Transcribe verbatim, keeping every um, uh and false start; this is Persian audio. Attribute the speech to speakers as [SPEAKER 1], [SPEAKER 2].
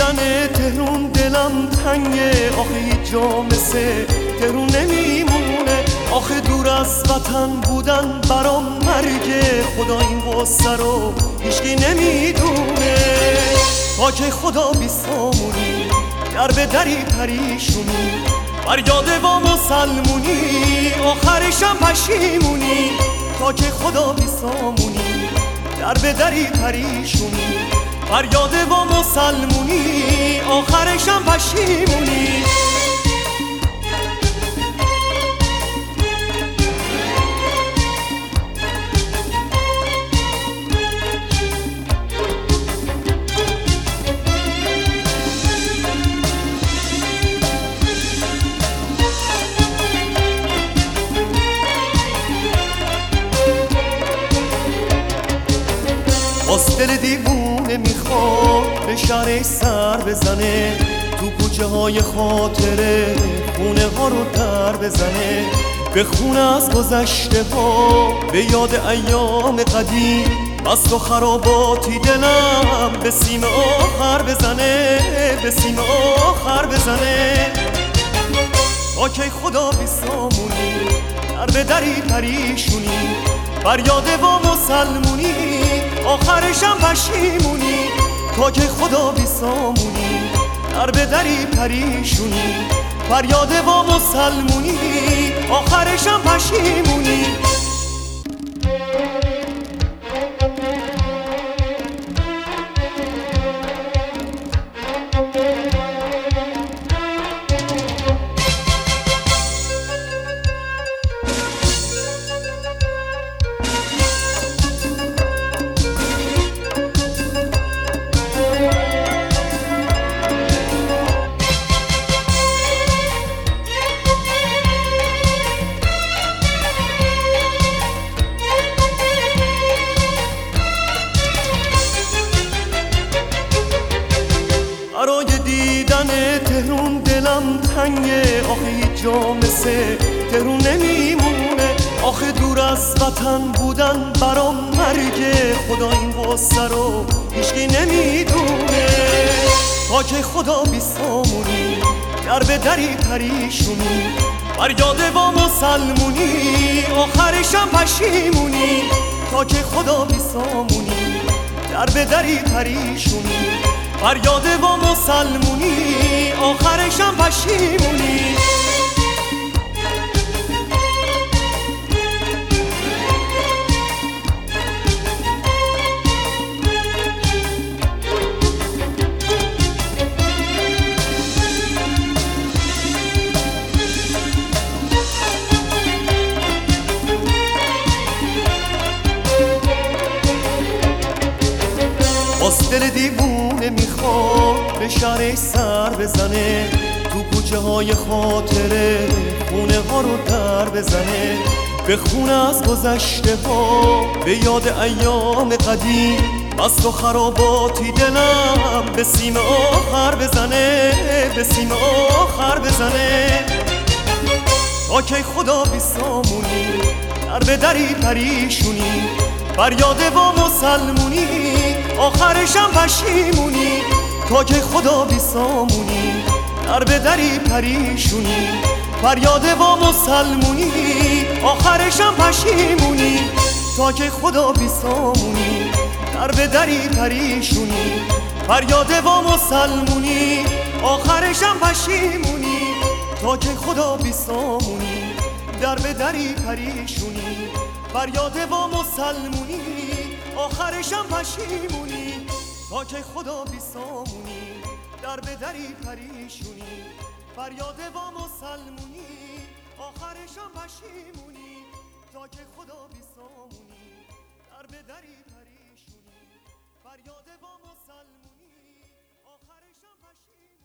[SPEAKER 1] دیدن تهرون دلم تنگه، آخه هیچ جا مثل تهرون نمیمونه. آخه دور از وطن بودن برام مرگه، خدا این غصه رو هیچکی نمیدونه. تا که خدا بیسامونی در به دری پریشونی، فریاد با مسلمونی آخرشم پشیمونی. تا که خدا بیسامونی در به دری پریشونی، فریاد با مسلمونی آخرشم پشیمونی. باز دل دیوونه میخواد به شهرش سر بزنه، تو کوچه های خاطره خونه ها رو در بزنه. به خونه از گذشته ها، به یاد ایام قدیم، بست و خراباتی دلم به سیم آخر بزنه، به سیم آخر بزنه. تا که خدا بیسامونی در به دری پریشونی، فریاد با مسلمونی آخرشم پشیمونی. تا که خدا بیسامونی در به دری پریشونی، فریاد با مسلمونی آخرشم پشیمونی. برای دیدن تهرون دلم تنگه، آخه هیچ جا مثل تهرون نمیمونه. آخه دور از وطن بودن برام مرگه، خدا این غصه رو هیچکی نمیدونه. تا که خدا بیسامونی در به دری پریشونی، فریاد با مسلمونی آخرشم پشیمونی. تا که خدا بیسامونی در به دری پریشونی، فریاد با مسلمونی آخرشم پشیمونی. باز دل دیوونه میخواد به شهرش سر بزنه، تو کوچه های خاطره خونه ها رو در بزنه. به خونه از گذشته ها، به یاد ایام قدیم، بست و خراباتی دلم به سیم آخر بزنه، به سیم آخر بزنه. تا که خدا بیسامونی در به دری پریشونی، فریاد با مسلمونی آخرشم پشیمونی. تا که خدا بیسامونی در به دری پریشونی، فریاد با مسلمونی آخرشم پشیمونی. تا که خدا بیسامونی در به دری پریشونی، فریاد با مسلمونی آخرشم پشیمونی. تا که خدا بیسامونی در به دری پریشونی، فریاد با مسلمونی آخرشم پشیمونی. تا که خدا بیسامونی در به دری پریشونی، فریاد با مسلمونی آخرشم پشیمونی. تا که خدا بیسامونی در به دری پریشونی، فریاد با مسلمونی آخرشم پشیمونی.